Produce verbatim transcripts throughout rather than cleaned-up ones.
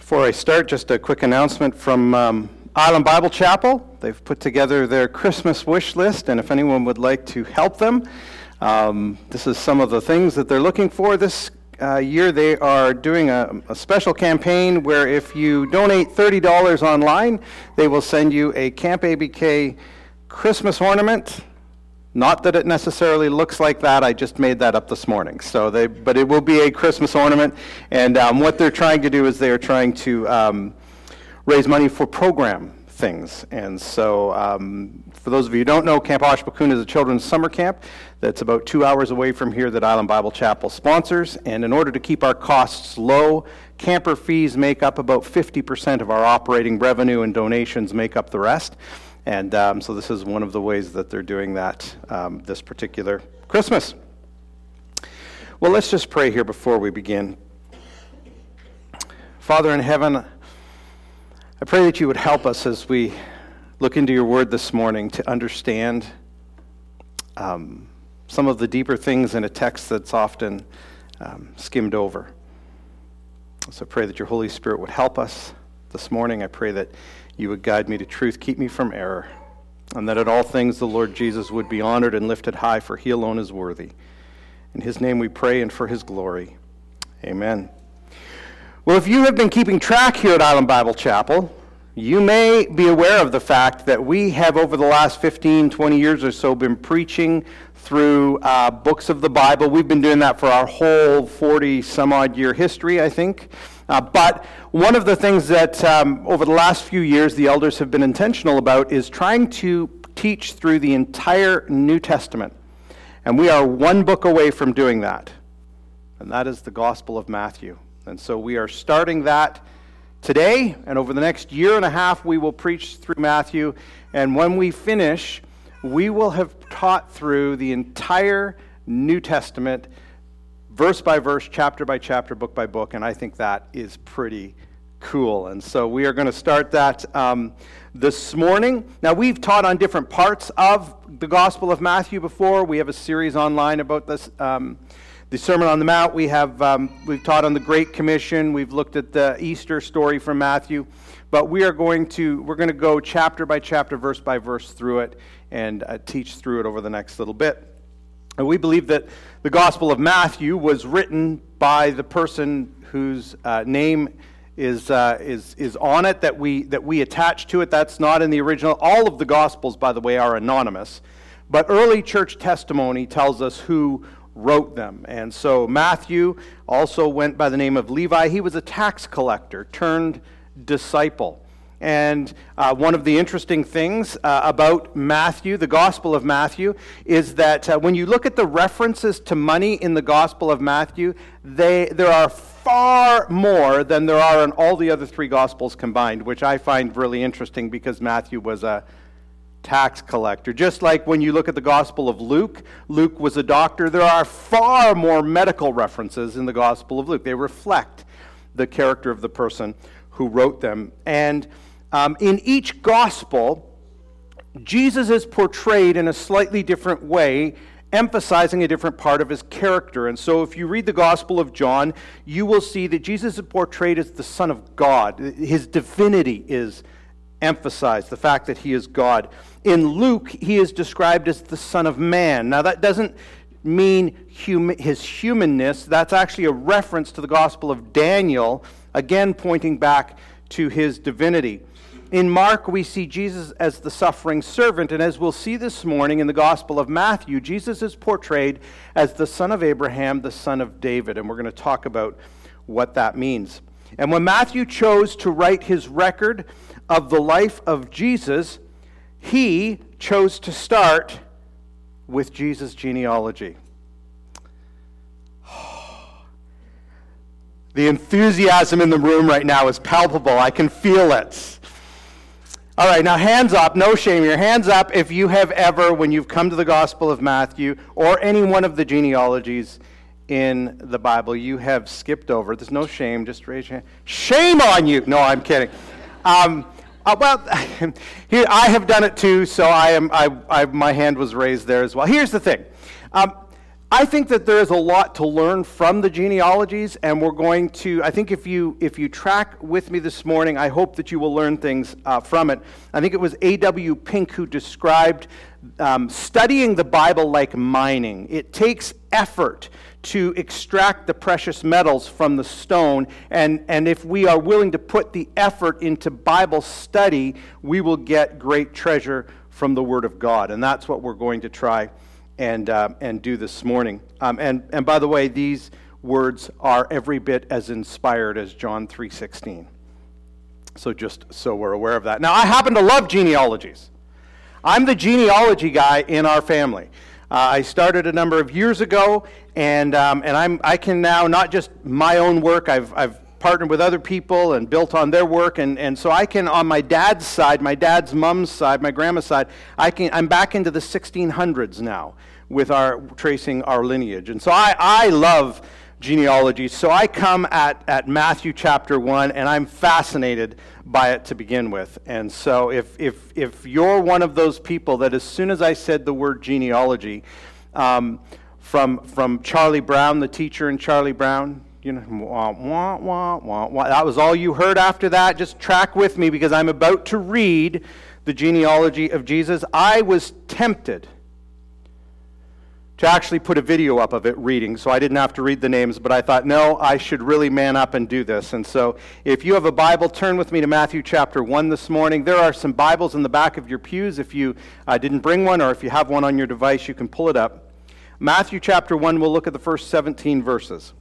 Before I start, just a quick announcement from um, Island Bible Chapel. They've put together their Christmas wish list, and if anyone would like to help them, um, this is some of the things that they're looking for. This uh, year they are doing a, a special campaign where if you donate thirty dollars online, they will send you a Camp A B K Christmas ornament. Not that it necessarily looks like that, I just made that up this morning. So they, but it will be a Christmas ornament, and um, what they're trying to do is they are trying to um, raise money for program things. And so um, for those of you who don't know, Camp Ashbakun is a children's summer camp that's about two hours away from here that Island Bible Chapel sponsors. And in order to keep our costs low, camper fees make up about fifty percent of our operating revenue, and donations make up the rest. And um, so this is one of the ways that they're doing that um, this particular Christmas. Well, let's just pray here before we begin. Father in heaven, I pray that you would help us as we look into your word this morning to understand um, some of the deeper things in a text that's often um, skimmed over. So I pray that your Holy Spirit would help us this morning. I pray that you would guide me to truth, keep me from error, and that in all things the Lord Jesus would be honored and lifted high, for he alone is worthy. In his name we pray, and for his glory. Amen. Well, if you have been keeping track here at Island Bible Chapel, you may be aware of the fact that we have over the last fifteen, twenty years or so been preaching through uh, books of the Bible. We've been doing that for our whole forty some odd year history, I think. Uh, but one of the things that um, over the last few years the elders have been intentional about is trying to teach through the entire New Testament. And we are one book away from doing that. And that is the Gospel of Matthew. And so we are starting that today, and over the next year and a half we will preach through Matthew. And when we finish, we will have taught through the entire New Testament, verse by verse, chapter by chapter, book by book, and I think that is pretty cool. And so we are going to start that um, this morning. Now, we've taught on different parts of the Gospel of Matthew before. We have a series online about this, um, the Sermon on the Mount. We have um, we've taught on the Great Commission. We've looked at the Easter story from Matthew. But we are going to we're going to go chapter by chapter, verse by verse through it, and uh, teach through it over the next little bit. And we believe that the Gospel of Matthew was written by the person whose uh, name is uh, is is on it, that we that we attach to it. That's not in the original. All of the Gospels, by the way, are anonymous. But early church testimony tells us who wrote them. And so Matthew also went by the name of Levi. He was a tax collector turned disciple. And uh, one of the interesting things uh, about Matthew, the Gospel of Matthew, is that uh, when you look at the references to money in the Gospel of Matthew, they there are far more than there are in all the other three Gospels combined, which I find really interesting because Matthew was a tax collector. Just like when you look at the Gospel of Luke, Luke was a doctor. There are far more medical references in the Gospel of Luke. They reflect the character of the person who wrote them. And Um, in each gospel, Jesus is portrayed in a slightly different way, emphasizing a different part of his character. And so if you read the Gospel of John, you will see that Jesus is portrayed as the Son of God. His divinity is emphasized, the fact that he is God. In Luke, he is described as the Son of Man. Now that doesn't mean hum- his humanness. That's actually a reference to the Gospel of Daniel, again pointing back to his divinity. In Mark, we see Jesus as the suffering servant, and as we'll see this morning in the Gospel of Matthew, Jesus is portrayed as the son of Abraham, the son of David, and we're going to talk about what that means. And when Matthew chose to write his record of the life of Jesus, he chose to start with Jesus' genealogy. The enthusiasm in the room right now is palpable. I can feel it. All right, now hands up, no shame here. Hands up if you have ever, when you've come to the Gospel of Matthew or any one of the genealogies in the Bible, you have skipped over. There's no shame, just raise your hand. Shame on you! No, I'm kidding. Um, uh, well, here I have done it too, so I am. I, I my hand was raised there as well. Here's the thing. Um, I think that there is a lot to learn from the genealogies, and we're going to, I think if you if you track with me this morning, I hope that you will learn things uh, from it. I think it was A W Pink who described um, studying the Bible like mining. It takes effort to extract the precious metals from the stone, and, and if we are willing to put the effort into Bible study, we will get great treasure from the Word of God, and that's what we're going to try and uh, and do this morning. Um, and, and by the way, these words are every bit as inspired as John three sixteen. So just so we're aware of that. Now, I happen to love genealogies. I'm the genealogy guy in our family. Uh, I started a number of years ago, and um, and I'm I can now, not just my own work, I've I've partnered with other people and built on their work, and, and so I can, on my dad's side, my dad's mom's side, my grandma's side, I can I'm back into the sixteen hundreds now with our tracing our lineage. And so I, I love genealogy. So I come at, at Matthew chapter one, and I'm fascinated by it to begin with. And so if if if you're one of those people that as soon as I said the word genealogy, um, from from Charlie Brown, the teacher in Charlie Brown, you know, wah, wah, wah, wah, wah. That was all you heard after that. Just track with me because I'm about to read the genealogy of Jesus. I was tempted to actually put a video up of it reading, so I didn't have to read the names, but I thought, no, I should really man up and do this. And so if you have a Bible, turn with me to Matthew chapter one this morning. There are some Bibles in the back of your pews. If you uh, didn't bring one, or if you have one on your device, you can pull it up. Matthew chapter one, we'll look at the first seventeen verses.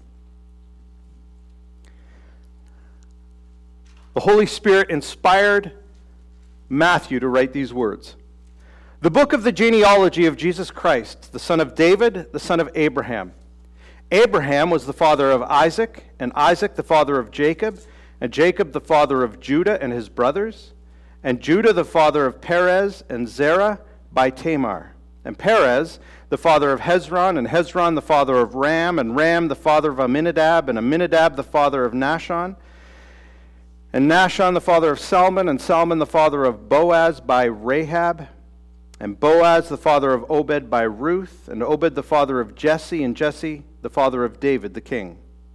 The Holy Spirit inspired Matthew to write these words. The book of the genealogy of Jesus Christ, the son of David, the son of Abraham. Abraham was the father of Isaac, and Isaac the father of Jacob, and Jacob the father of Judah and his brothers, and Judah the father of Perez and Zerah by Tamar, and Perez the father of Hezron, and Hezron the father of Ram, and Ram the father of Amminadab, and Amminadab the father of Nahshon, and Nahshon the father of Salmon, and Salmon the father of Boaz by Rahab, and Boaz the father of Obed by Ruth, and Obed the father of Jesse, and Jesse the father of David the king.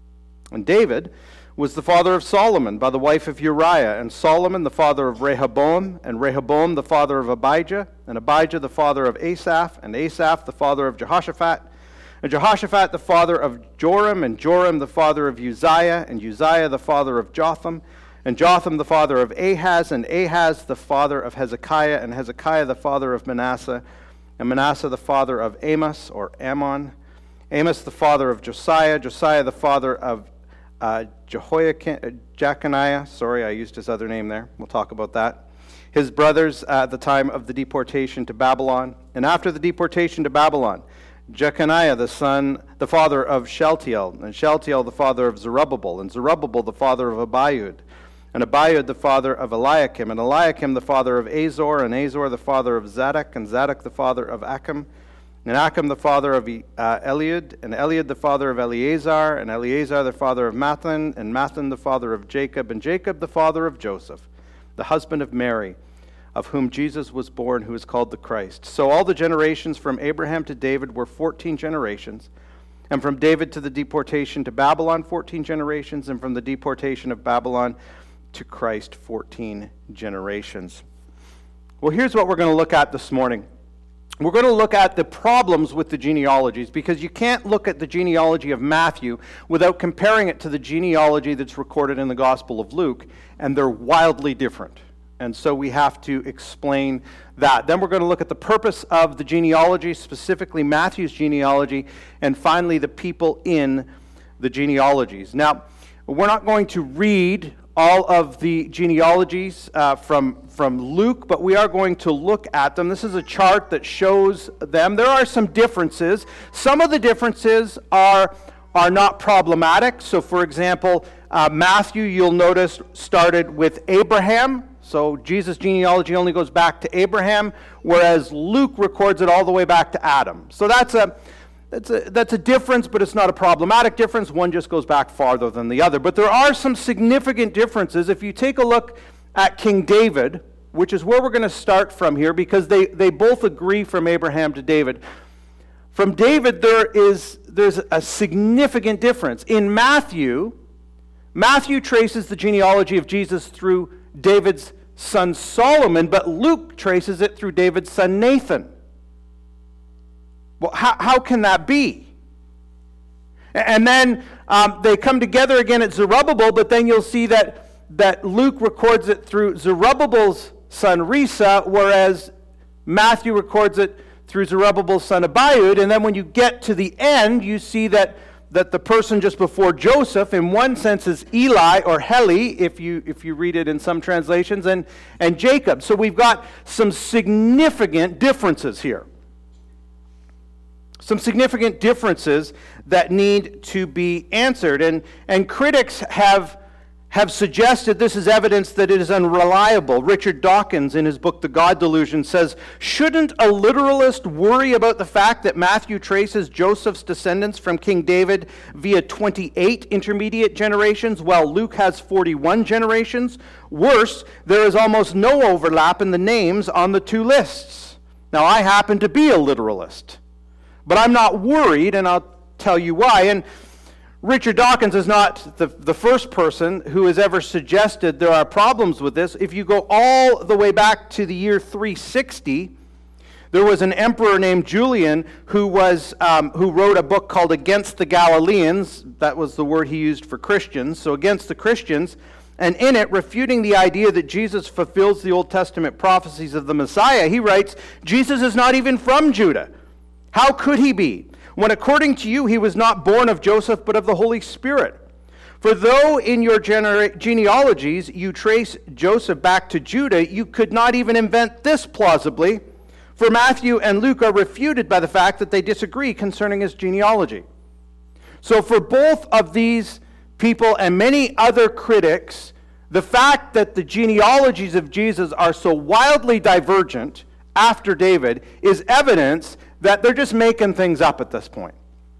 And David was the father of Solomon by the wife of Uriah, and Solomon the father of Rehoboam, and Rehoboam the father of Abijah, and Abijah the father of Asaph, and Asaph the father of Jehoshaphat, and Jehoshaphat the father of Joram, and Joram the father of Uzziah, and Uzziah the father of Jotham, and Jotham the father of Ahaz, and Ahaz the father of Hezekiah, and Hezekiah the father of Manasseh, and Manasseh the father of Amos, or Ammon, Amos the father of Josiah, Josiah the father of uh, Jehoiakim, Jeconiah, sorry, I used his other name there, we'll talk about that, his brothers at the time of the deportation to Babylon, and after the deportation to Babylon, Jeconiah the son, the father of Shealtiel, and Shealtiel the father of Zerubbabel, and Zerubbabel the father of Abiud, and Abiud the father of Eliakim, and Eliakim the father of Azor, and Azor the father of Zadok, and Zadok the father of Achim, and Achim the father of uh, Eliud, and Eliud the father of Eleazar, and Eleazar the father of Mathan, and Mathan the father of Jacob, and Jacob the father of Joseph, the husband of Mary, of whom Jesus was born, who is called the Christ. So all the generations from Abraham to David were fourteen generations, and from David to the deportation to Babylon, fourteen generations, and from the deportation of Babylon to Christ, fourteen generations. Well, here's what we're going to look at this morning. We're going to look at the problems with the genealogies, because you can't look at the genealogy of Matthew without comparing it to the genealogy that's recorded in the Gospel of Luke, and they're wildly different. And so we have to explain that. Then we're going to look at the purpose of the genealogy, specifically Matthew's genealogy, and finally the people in the genealogies. Now, we're not going to read all of the genealogies uh, from, from Luke, but we are going to look at them. This is a chart that shows them. There are some differences. Some of the differences are, are not problematic. So, for example, uh, Matthew, you'll notice, started with Abraham. So Jesus' genealogy only goes back to Abraham, whereas Luke records it all the way back to Adam. So that's a That's a, that's a difference, but it's not a problematic difference. One just goes back farther than the other. But there are some significant differences. If you take a look at King David, which is where we're going to start from here, because they, they both agree from Abraham to David. From David, there is there's a significant difference. In Matthew, Matthew traces the genealogy of Jesus through David's son Solomon, but Luke traces it through David's son Nathan. Well, how, how can that be? And then um, they come together again at Zerubbabel, but then you'll see that, that Luke records it through Zerubbabel's son Risa, whereas Matthew records it through Zerubbabel's son Abiud. And then when you get to the end, you see that, that the person just before Joseph, in one sense, is Eli or Heli, if you, if you read it in some translations, and, and Jacob. So we've got some significant differences here. Some significant differences that need to be answered. And, and critics have, have suggested this is evidence that it is unreliable. Richard Dawkins, in his book The God Delusion, says, shouldn't a literalist worry about the fact that Matthew traces Joseph's descendants from King David via twenty-eight intermediate generations, while Luke has forty-one generations? Worse, there is almost no overlap in the names on the two lists. Now, I happen to be a literalist, but I'm not worried, and I'll tell you why. And Richard Dawkins is not the, the first person who has ever suggested there are problems with this. If you go all the way back to the year three sixty, there was an emperor named Julian who was um, who wrote a book called Against the Galileans. That was the word he used for Christians, so against the Christians. And in it, refuting the idea that Jesus fulfills the Old Testament prophecies of the Messiah, he writes, Jesus is not even from Judah. How could he be, when according to you he was not born of Joseph but of the Holy Spirit? For though in your genera- genealogies you trace Joseph back to Judah, you could not even invent this plausibly, for Matthew and Luke are refuted by the fact that they disagree concerning his genealogy. So for both of these people and many other critics, the fact that the genealogies of Jesus are so wildly divergent after David is evidence that they're just making things up at this point.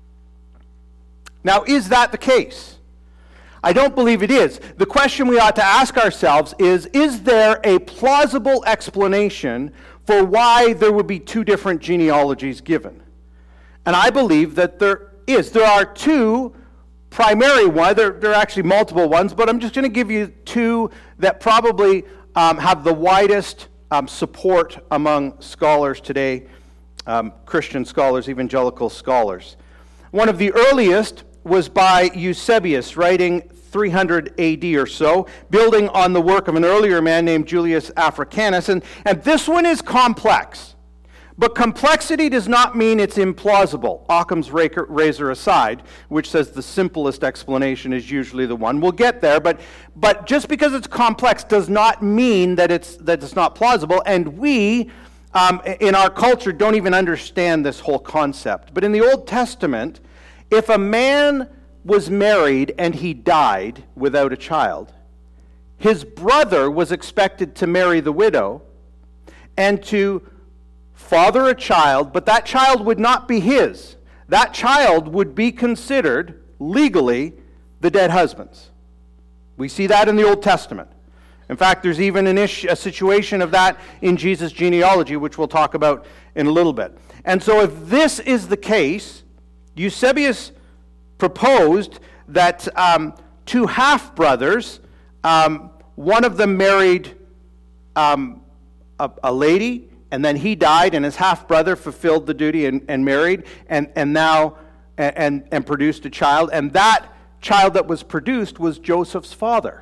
Now, is that the case? I don't believe it is. The question we ought to ask ourselves is, is there a plausible explanation for why there would be two different genealogies given? And I believe that there is. There are two primary ones. There, there are actually multiple ones, but I'm just going to give you two that probably um, have the widest um, support among scholars today. Um, Christian scholars, evangelical scholars. One of the earliest was by Eusebius, writing three hundred A D or so, building on the work of an earlier man named Julius Africanus. And, and this one is complex. But complexity does not mean it's implausible. Occam's razor aside, which says the simplest explanation is usually the one. We'll get there, but, but just because it's complex does not mean that it's, that it's not plausible. And we Um, in our culture, don't even understand this whole concept. But in the Old Testament, if a man was married and he died without a child, his brother was expected to marry the widow and to father a child, but that child would not be his. That child would be considered legally the dead husband's. We see that in the Old Testament. In fact, there's even an issue, a situation of that in Jesus' genealogy, which we'll talk about in a little bit. And so if this is the case, Eusebius proposed that um, two half-brothers, um, one of them married um, a, a lady, and then he died, and his half-brother fulfilled the duty and, and married, and, and now, and, and produced a child. And that child that was produced was Joseph's father.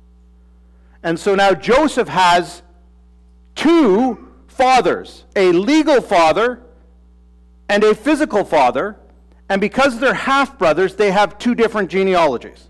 And so now Joseph has two fathers, a legal father and a physical father, and because they're half-brothers, they have two different genealogies.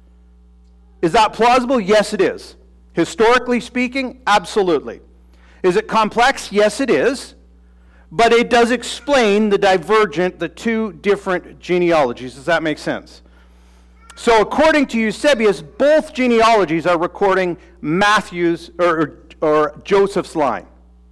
Is that plausible? Yes, it is. Historically speaking, absolutely. Is it complex? Yes, it is. But it does explain the divergent, the two different genealogies. Does that make sense? So according to Eusebius, both genealogies are recording Matthew's or, or Joseph's line.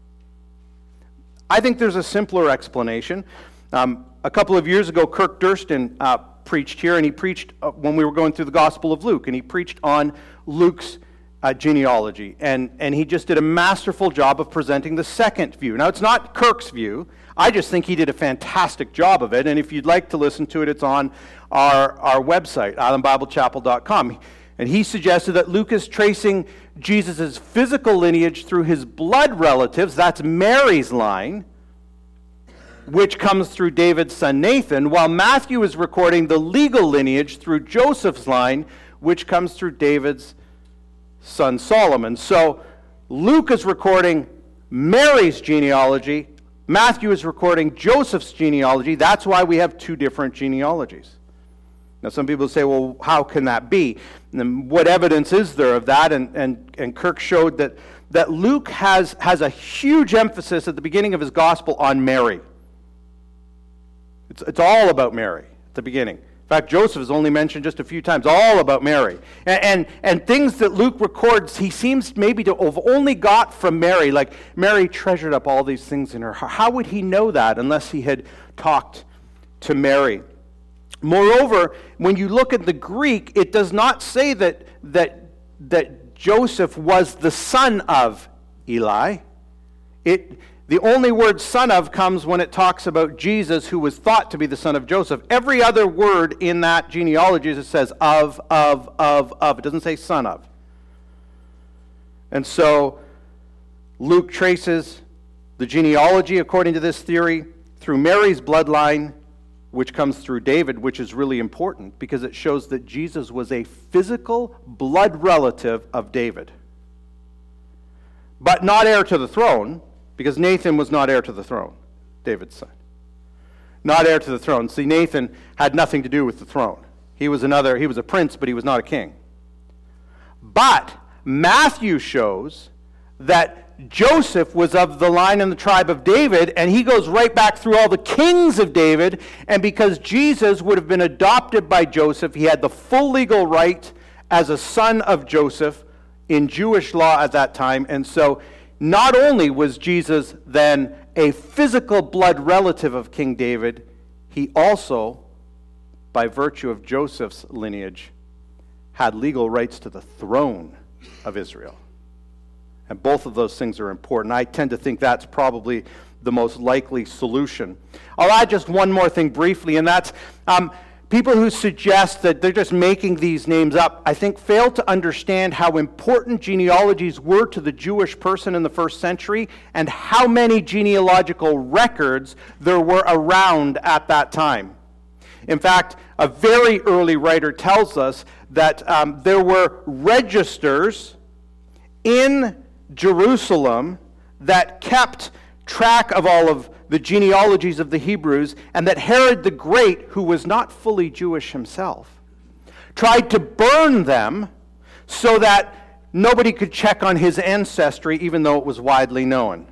I think there's a simpler explanation. Um, a couple of years ago, Kirk Durston uh, preached here, and he preached uh, when we were going through the Gospel of Luke, and he preached on Luke's uh, genealogy, and, and he just did a masterful job of presenting the second view. Now, it's not Kirk's view. I just think he did a fantastic job of it, and if you'd like to listen to it, it's on our, our website, island bible chapel dot com. And he suggested that Luke is tracing Jesus' physical lineage through his blood relatives, that's Mary's line, which comes through David's son Nathan, while Matthew is recording the legal lineage through Joseph's line, which comes through David's son Solomon. So Luke is recording Mary's genealogy, Matthew is recording Joseph's genealogy. That's why we have two different genealogies. Now some people say, well, how can that be? And what evidence is there of that? And, and, and Kirk showed that, that Luke has, has a huge emphasis at the beginning of his gospel on Mary. It's, it's all about Mary at the beginning. In fact, Joseph is only mentioned just a few times, all about Mary. And, and, and things that Luke records, he seems maybe to have only got from Mary, like Mary treasured up all these things in her heart. How would he know that unless he had talked to Mary? Moreover, when you look at the Greek, it does not say that, that, that Joseph was the son of Eli. It The only word son of comes when it talks about Jesus, who was thought to be the son of Joseph. Every other word in that genealogy, it says of, of, of, of. It doesn't say son of. And so Luke traces the genealogy, according to this theory, through Mary's bloodline, which comes through David, which is really important because it shows that Jesus was a physical blood relative of David. But not heir to the throne, because Nathan was not heir to the throne, David's son. Not heir to the throne. See, Nathan had nothing to do with the throne. He was another, he was a prince, but he was not a king. But Matthew shows that Joseph was of the line and the tribe of David, and he goes right back through all the kings of David, and because Jesus would have been adopted by Joseph, he had the full legal right as a son of Joseph in Jewish law at that time, and so not only was Jesus then a physical blood relative of King David, he also, by virtue of Joseph's lineage, had legal rights to the throne of Israel. And both of those things are important. I tend to think that's probably the most likely solution. I'll add just one more thing briefly, and that's um, people who suggest that they're just making these names up, I think, fail to understand how important genealogies were to the Jewish person in the first century and how many genealogical records there were around at that time. In fact, a very early writer tells us that um, there were registers in Jerusalem that kept track of all of the genealogies of the Hebrews, and that Herod the Great, who was not fully Jewish himself, tried to burn them so that nobody could check on his ancestry, even though it was widely known.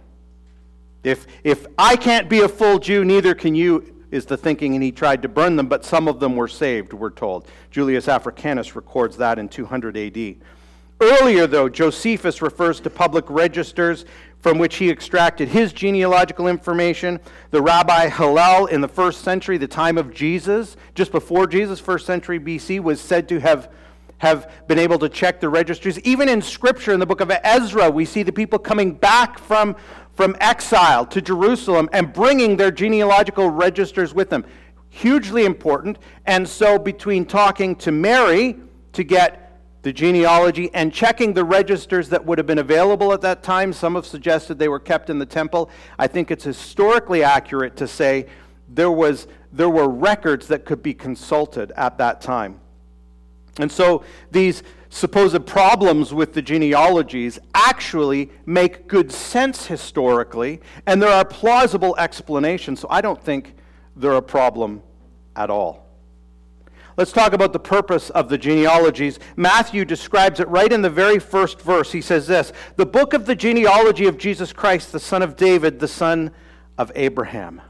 If, if I can't be a full Jew, neither can you, is the thinking, and he tried to burn them, but some of them were saved, we're told. Julius Africanus records that in two hundred A D. Earlier, though, Josephus refers to public registers from which he extracted his genealogical information. The Rabbi Hillel in the first century, the time of Jesus, just before Jesus, first century B C, was said to have, have been able to check the registries. Even in Scripture, in the book of Ezra, we see the people coming back from, from exile to Jerusalem and bringing their genealogical registers with them. Hugely important. And so between talking to Mary to get the genealogy and checking the registers that would have been available at that time, some have suggested they were kept in the temple. I think it's historically accurate to say there was there were records that could be consulted at that time. And so these supposed problems with the genealogies actually make good sense historically, and there are plausible explanations, so I don't think they're a problem at all. Let's talk about the purpose of the genealogies. Matthew describes it right in the very first verse. He says this, "The book of the genealogy of Jesus Christ, the son of David, the son of Abraham."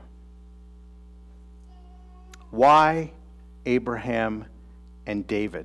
Why Abraham and David?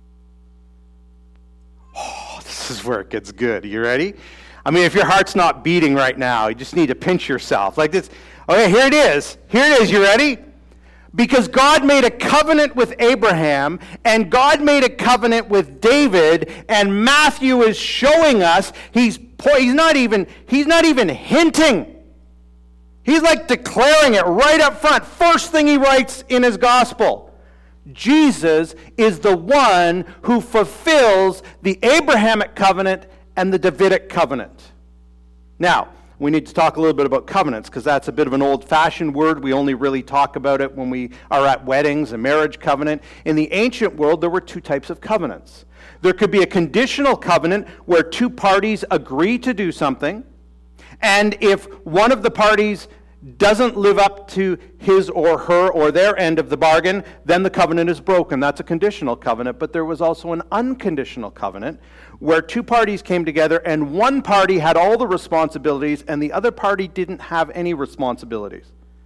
Oh, this is where it gets good. You ready? I mean, if your heart's not beating right now, you just need to pinch yourself. Like this. Okay, here it is. Here it is. You ready? Because God made a covenant with Abraham, and God made a covenant with David, and Matthew is showing us, he's, he's, not even, he's not even hinting. He's like declaring it right up front. First thing he writes in his gospel. Jesus is the one who fulfills the Abrahamic covenant and the Davidic covenant. Now, we need to talk a little bit about covenants, because that's a bit of an old-fashioned word. We only really talk about it when we are at weddings, a marriage covenant. In the ancient world, there were two types of covenants. There could be a conditional covenant where two parties agree to do something, and if one of the parties doesn't live up to his or her or their end of the bargain, then the covenant is broken. That's a conditional covenant. But there was also an unconditional covenant where two parties came together and one party had all the responsibilities and the other party didn't have any responsibilities.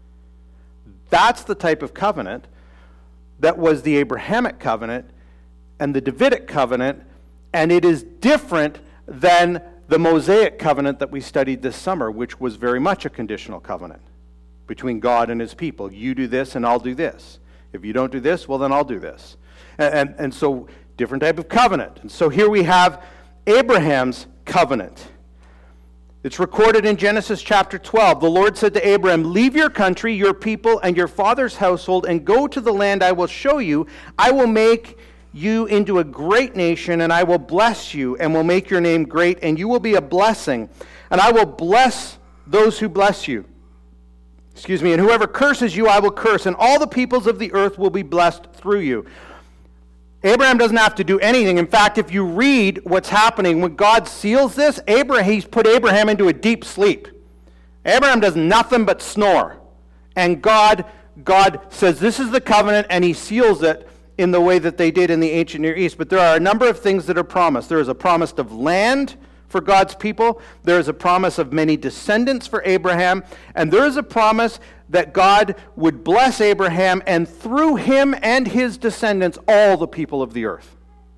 That's the type of covenant that was the Abrahamic covenant and the Davidic covenant, and it is different than the Mosaic covenant that we studied this summer, which was very much a conditional covenant between God and his people. You do this and I'll do this. If you don't do this, well then I'll do this. And, and, and so, different type of covenant. And so here we have Abraham's covenant. It's recorded in Genesis chapter twelve. The Lord said to Abraham, "Leave your country, your people, and your father's household, and go to the land I will show you. I will make you into a great nation, and I will bless you, and will make your name great, and you will be a blessing. And I will bless those who bless you. Excuse me, and whoever curses you, I will curse, and all the peoples of the earth will be blessed through you." Abraham doesn't have to do anything. In fact, if you read what's happening, when God seals this, Abraham, he's put Abraham into a deep sleep. Abraham does nothing but snore. And God, God says, this is the covenant, and he seals it in the way that they did in the ancient Near East. But there are a number of things that are promised. There is a promise of land for God's people. There is a promise of many descendants for Abraham. And there is a promise that God would bless Abraham, and through him and his descendants, all the people of the earth.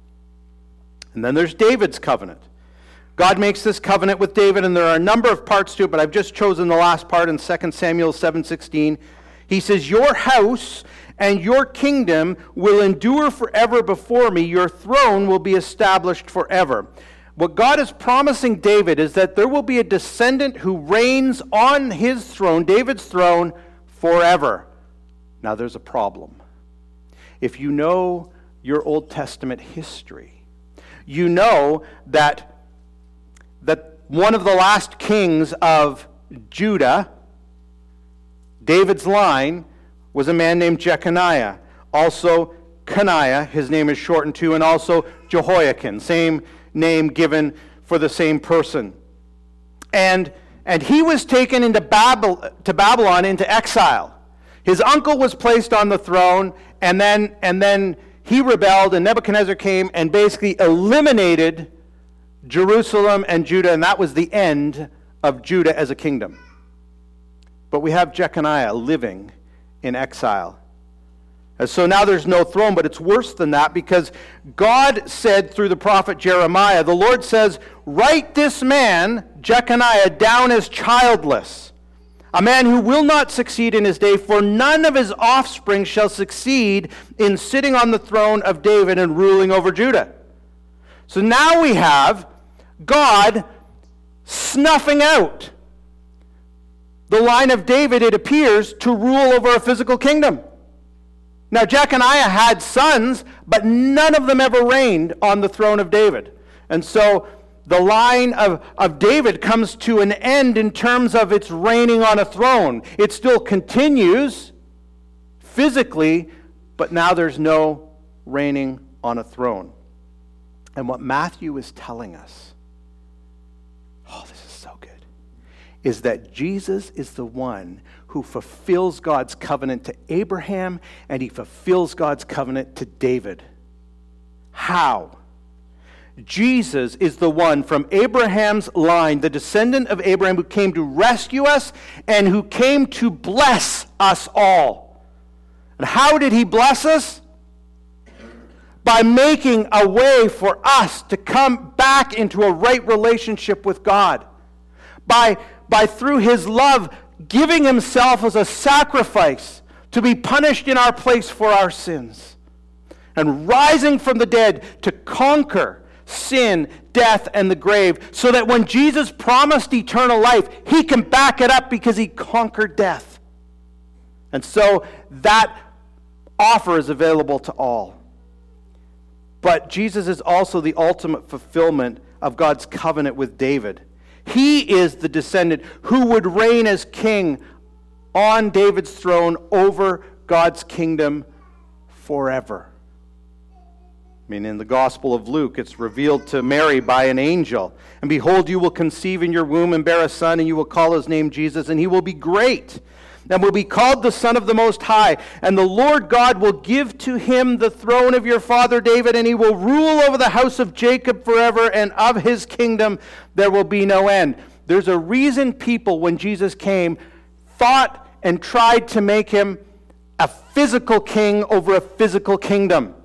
And then there's David's covenant. God makes this covenant with David, and there are a number of parts to it, but I've just chosen the last part in Second Samuel seven sixteen. He says, "Your house and your kingdom will endure forever before me. Your throne will be established forever." What God is promising David is that there will be a descendant who reigns on his throne, David's throne, forever. Now there's a problem. If you know your Old Testament history, you know that, that one of the last kings of Judah, David's line, was a man named Jeconiah. Also Coniah, his name is shortened to, and also Jehoiakim, same name given for the same person. And and he was taken into Babel, to Babylon into exile. His uncle was placed on the throne, and then and then he rebelled, and Nebuchadnezzar came and basically eliminated Jerusalem and Judah, and that was the end of Judah as a kingdom. But we have Jeconiah living in exile. And so now there's no throne, but it's worse than that, because God said through the prophet Jeremiah, the Lord says, "Write this man, Jeconiah, down as childless, a man who will not succeed in his day, for none of his offspring shall succeed in sitting on the throne of David and ruling over Judah." So now we have God snuffing out the line of David, it appears, to rule over a physical kingdom. Now, Jeconiah had sons, but none of them ever reigned on the throne of David. And so the line of, of David comes to an end in terms of its reigning on a throne. It still continues physically, but now there's no reigning on a throne. And what Matthew is telling us, oh, this is so good, is that Jesus is the one who fulfills God's covenant to Abraham, and he fulfills God's covenant to David. How? Jesus is the one from Abraham's line, the descendant of Abraham, who came to rescue us and who came to bless us all. And how did he bless us? By making a way for us to come back into a right relationship with God. By, by through his love, giving himself as a sacrifice to be punished in our place for our sins, and rising from the dead to conquer sin, death, and the grave, so that when Jesus promised eternal life, he can back it up because he conquered death. And so that offer is available to all. But Jesus is also the ultimate fulfillment of God's covenant with David. He is the descendant who would reign as king on David's throne over God's kingdom forever. I mean, in the Gospel of Luke, it's revealed to Mary by an angel. And behold, you will conceive in your womb and bear a son, and you will call his name Jesus, and he will be great, and will be called the Son of the Most High. And the Lord God will give to him the throne of your father David, and he will rule over the house of Jacob forever, and of his kingdom there will be no end. There's a reason people, when Jesus came, thought and tried to make him a physical king over a physical kingdom.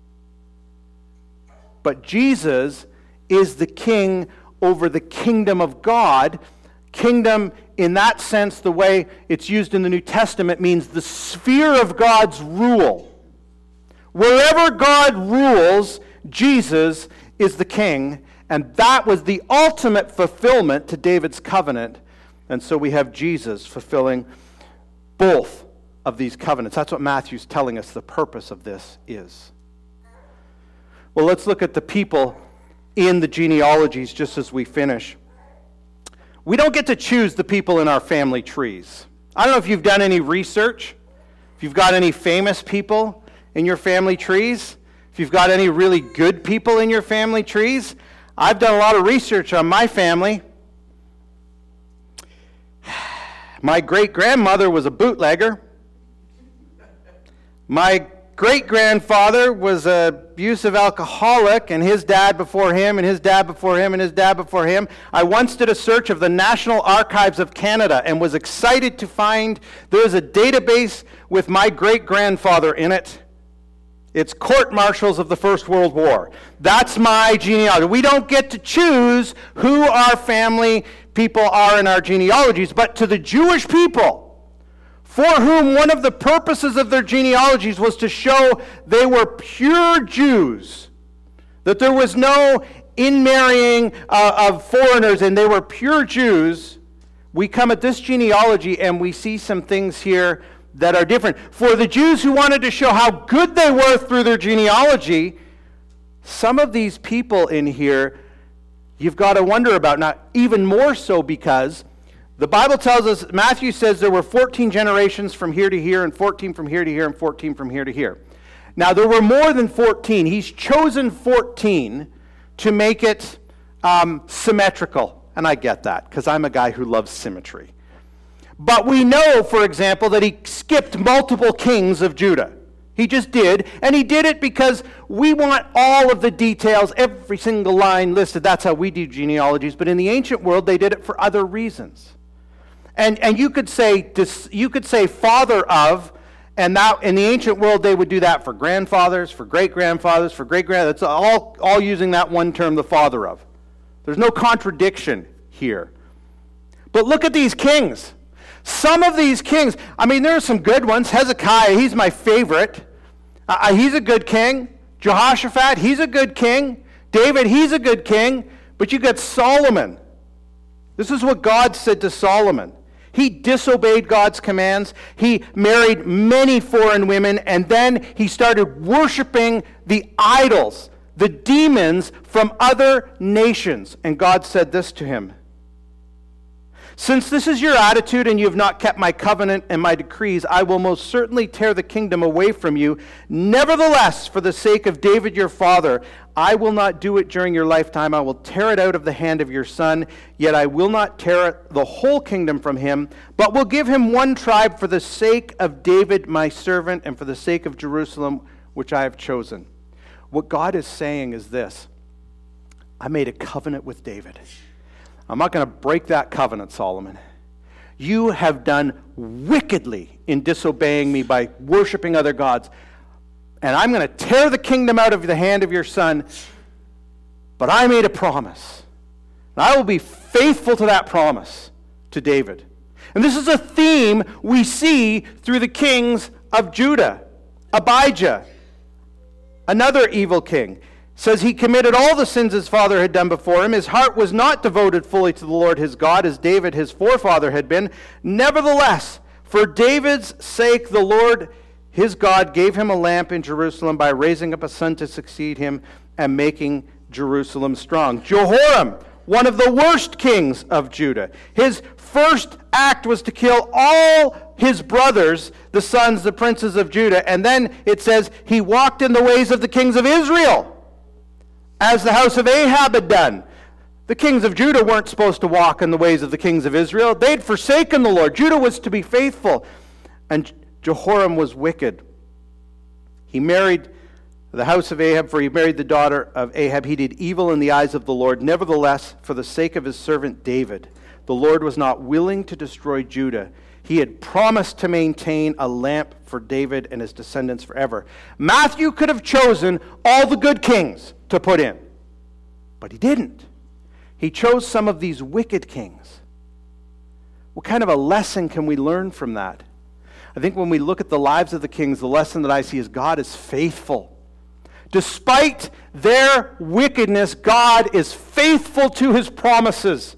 But Jesus is the king over the kingdom of God. Kingdom, in that sense, the way it's used in the New Testament, means the sphere of God's rule. Wherever God rules, Jesus is the king, and that was the ultimate fulfillment to David's covenant. And so we have Jesus fulfilling both of these covenants. That's what Matthew's telling us the purpose of this is. Well, let's look at the people in the genealogies just as we finish. We don't get to choose the people in our family trees. I don't know if you've done any research, if you've got any famous people in your family trees, if you've got any really good people in your family trees. I've done a lot of research on my family. My great-grandmother was a bootlegger. My great-grandfather was an abusive alcoholic, and his dad before him, and his dad before him, and his dad before him. I once did a search of the National Archives of Canada and was excited to find there is a database with my great-grandfather in it. It's court-martials of the First World War. That's my genealogy. We don't get to choose who our family people are in our genealogies, but to the Jewish people, for whom one of the purposes of their genealogies was to show they were pure Jews, that there was no inmarrying uh, of foreigners and they were pure Jews, we come at this genealogy and we see some things here that are different. For the Jews who wanted to show how good they were through their genealogy, some of these people in here you've got to wonder about. Now, even more so because the Bible tells us, Matthew says there were fourteen generations from here to here, and fourteen from here to here, and fourteen from here to here. Now, there were more than fourteen. He's chosen fourteen to make it um, symmetrical. And I get that, because I'm a guy who loves symmetry. But we know, for example, that he skipped multiple kings of Judah. He just did, and he did it because we want all of the details, every single line listed. That's how we do genealogies. But in the ancient world, they did it for other reasons. And and you could say you could say father of, and that in the ancient world they would do that for grandfathers, for great grandfathers, for great grand. That's all all using that one term, the father of. There's no contradiction here. But look at these kings. Some of these kings, I mean, there are some good ones. Hezekiah, he's my favorite. Uh, he's a good king. Jehoshaphat, he's a good king. David, he's a good king. But you got Solomon. This is what God said to Solomon. He disobeyed God's commands. He married many foreign women, and then he started worshiping the idols, the demons from other nations. And God said this to him: "Since this is your attitude and you have not kept my covenant and my decrees, I will most certainly tear the kingdom away from you. Nevertheless, for the sake of David your father, I will not do it during your lifetime. I will tear it out of the hand of your son. Yet I will not tear the whole kingdom from him, but will give him one tribe for the sake of David my servant and for the sake of Jerusalem, which I have chosen." What God is saying is this: I made a covenant with David. I'm not going to break that covenant, Solomon. You have done wickedly in disobeying me by worshiping other gods. And I'm going to tear the kingdom out of the hand of your son. But I made a promise. And I will be faithful to that promise to David. And this is a theme we see through the kings of Judah, Abijah, another evil king, says he committed all the sins his father had done before him. His heart was not devoted fully to the Lord his God, as David his forefather had been. Nevertheless, for David's sake, the Lord his God gave him a lamp in Jerusalem by raising up a son to succeed him and making Jerusalem strong. Jehoram, one of the worst kings of Judah. His first act was to kill all his brothers, the sons, the princes of Judah. And then it says he walked in the ways of the kings of Israel, as the house of Ahab had done. The kings of Judah weren't supposed to walk in the ways of the kings of Israel. They'd forsaken the Lord. Judah was to be faithful. And Jehoram was wicked. He married the house of Ahab, for he married the daughter of Ahab. He did evil in the eyes of the Lord. Nevertheless, for the sake of his servant David, the Lord was not willing to destroy Judah. He had promised to maintain a lamp for David and his descendants forever. Matthew could have chosen all the good kings to put in, but he didn't. He chose some of these wicked kings. What kind of a lesson can we learn from that? I think when we look at the lives of the kings, the lesson that I see is God is faithful. Despite their wickedness, God is faithful to his promises.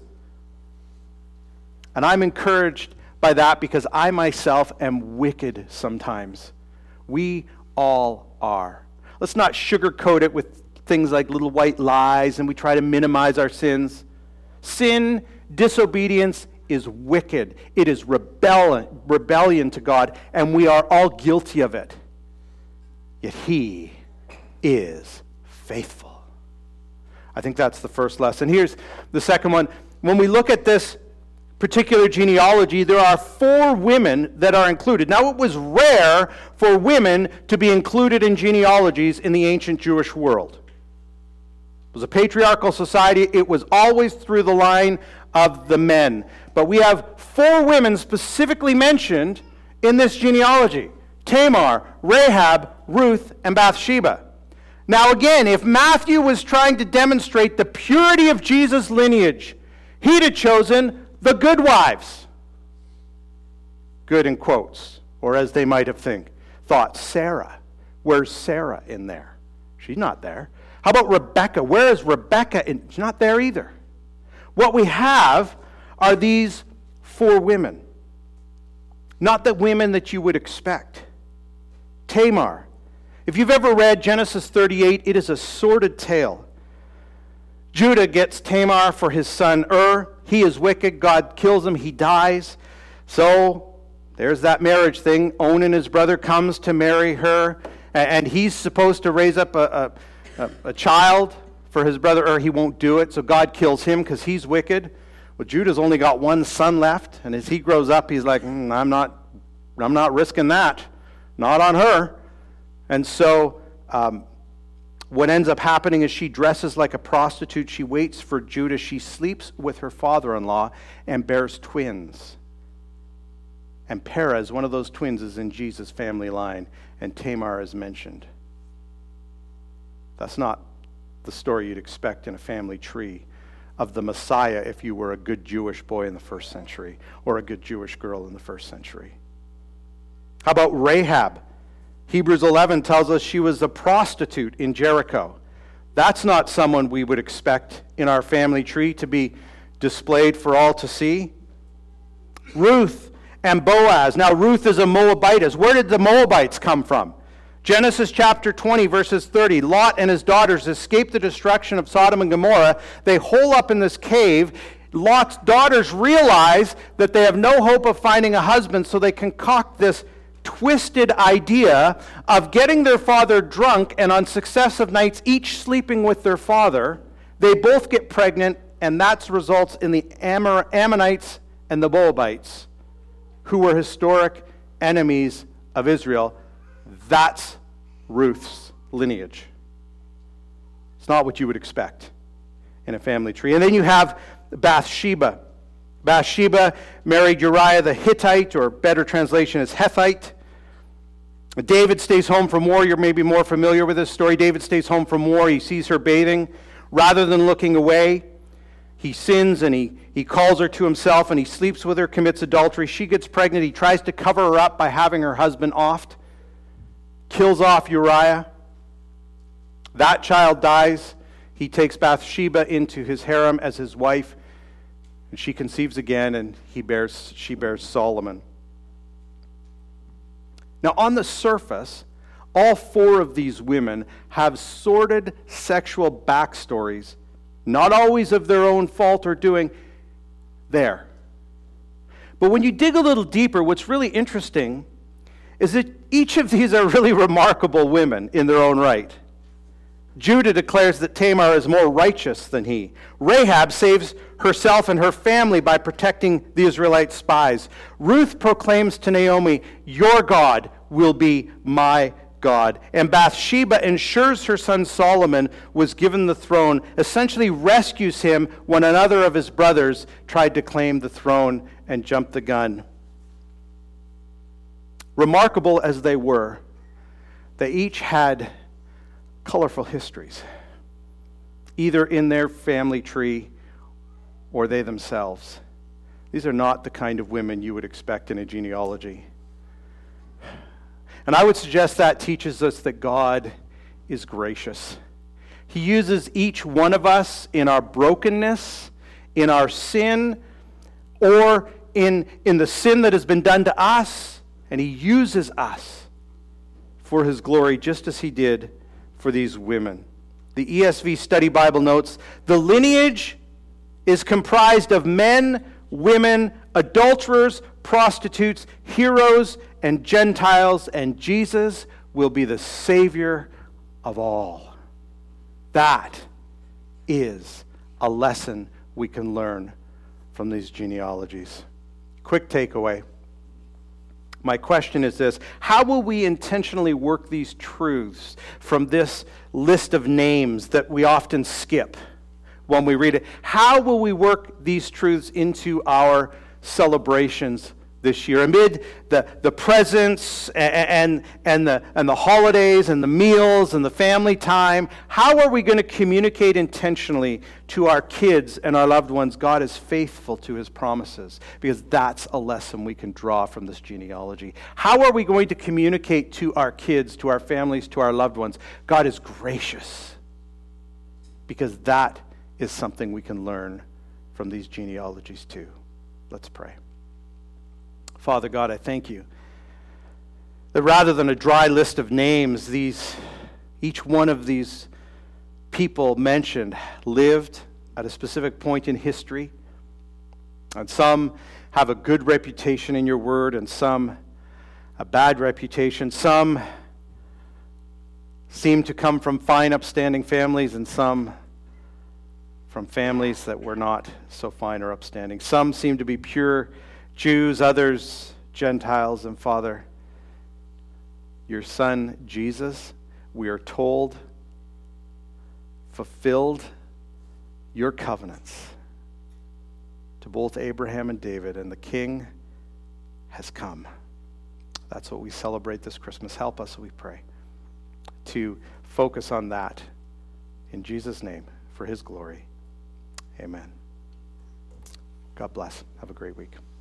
And I'm encouraged by that because I myself am wicked sometimes. We all are. Let's not sugarcoat it with things like little white lies and we try to minimize our sins. Sin, disobedience is wicked. It is rebellion, rebellion to God, and we are all guilty of it. Yet he is faithful. I think that's the first lesson. Here's the second one. When we look at this particular genealogy, there are four women that are included. Now, it was rare for women to be included in genealogies in the ancient Jewish world. It was a patriarchal society. It was always through the line of the men. But we have four women specifically mentioned in this genealogy: Tamar, Rahab, Ruth, and Bathsheba. Now again, if Matthew was trying to demonstrate the purity of Jesus' lineage, he'd have chosen the good wives. Good in quotes, or as they might have think, thought. Sarah. Where's Sarah in there? She's not there. How about Rebecca? Where is Rebecca? In? She's not there either. What we have are these four women. Not the women that you would expect. Tamar. If you've ever read Genesis thirty-eight, it is a sordid tale. Judah gets Tamar for his son Ur. He is wicked. God kills him. He dies. So there's that marriage thing. Onan, his brother, comes to marry her, and he's supposed to raise up a, a, a child for his brother Ur. He won't do it, so God kills him because he's wicked. Well, Judah's only got one son left, and as he grows up, he's like, mm, I'm not, I'm not risking that. Not on her. And so um, what ends up happening is she dresses like a prostitute. She waits for Judah. She sleeps with her father-in-law and bears twins. And Perez, one of those twins, is in Jesus' family line, and Tamar is mentioned. That's not the story you'd expect in a family tree of the Messiah if you were a good Jewish boy in the first century or a good Jewish girl in the first century. How about Rahab? Hebrews eleven tells us she was a prostitute in Jericho. That's not someone we would expect in our family tree to be displayed for all to see. Ruth and Boaz. Now, Ruth is a Moabitess. Where did the Moabites come from? Genesis chapter twenty, verses thirty. Lot and his daughters escape the destruction of Sodom and Gomorrah. They hole up in this cave. Lot's daughters realize that they have no hope of finding a husband, so they concoct this twisted idea of getting their father drunk and on successive nights each sleeping with their father. They both get pregnant, and that results in the Ammor- Ammonites and the Moabites, who were historic enemies of Israel. That's Ruth's lineage. It's not what you would expect in a family tree. And then you have Bathsheba. Bathsheba married Uriah the Hittite, or better translation is Hethite. David stays home from war. You're maybe more familiar with this story. David stays home from war. He sees her bathing. Rather than looking away, he sins and he, he calls her to himself and he sleeps with her, commits adultery. She gets pregnant. He tries to cover her up by having her husband offed. kills off Uriah. That child dies. He takes Bathsheba into his harem as his wife, and she conceives again, and he bears, she bears Solomon. Now, on the surface, all four of these women have sordid sexual backstories, not always of their own fault or doing, there. But when you dig a little deeper, what's really interesting is that each of these are really remarkable women in their own right. Judah declares that Tamar is more righteous than he. Rahab saves herself and her family by protecting the Israelite spies. Ruth proclaims to Naomi, "Your God will be my God." And Bathsheba ensures her son Solomon was given the throne, essentially rescues him when another of his brothers tried to claim the throne and jumped the gun. Remarkable as they were, they each had colorful histories, either in their family tree or they themselves. These are not the kind of women you would expect in a genealogy. And I would suggest that teaches us that God is gracious. He uses each one of us in our brokenness, in our sin, or in, in the sin that has been done to us, and He uses us for His glory, just as He did for these women. The E S V Study Bible notes, the lineage is comprised of men, women, adulterers, prostitutes, heroes, and Gentiles, and Jesus will be the Savior of all. That is a lesson we can learn from these genealogies. Quick takeaway. My question is this: how will we intentionally work these truths from this list of names that we often skip when we read it? How will we work these truths into our celebrations this year? Amid the, the presents and, and, and, the, and the holidays and the meals and the family time, how are we going to communicate intentionally to our kids and our loved ones God is faithful to His promises? Because that's a lesson we can draw from this genealogy. How are we going to communicate to our kids, to our families, to our loved ones, God is gracious? Because that is something we can learn from these genealogies too. Let's pray. Father God, I thank You that rather than a dry list of names, these, each one of these people mentioned lived at a specific point in history. And some have a good reputation in Your word, and some a bad reputation. Some seem to come from fine, upstanding families, and some from families that were not so fine or upstanding. Some seem to be pure Jews, others Gentiles. And Father, Your Son Jesus, we are told, fulfilled Your covenants to both Abraham and David, and the King has come. That's what we celebrate this Christmas. Help us, we pray, to focus on that in Jesus' name for His glory. Amen. God bless. Have a great week.